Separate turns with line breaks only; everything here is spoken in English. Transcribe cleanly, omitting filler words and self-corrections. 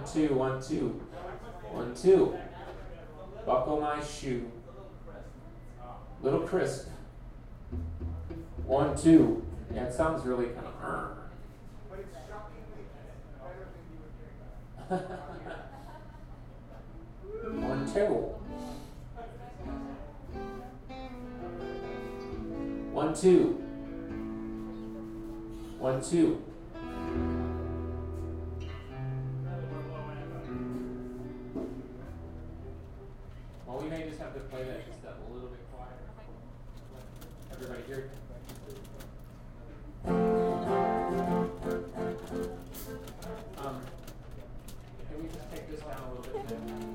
2, 1, 2. 1, 2. Buckle my shoe. Little crisp. 1, 2. Yeah, it sounds really kind of
But it's shockingly better than you would think.
1, 2. 1, 2. 1, 2. Well, we may just have to play that just a little bit quieter. Everybody hear? Can we just take this down a little bit?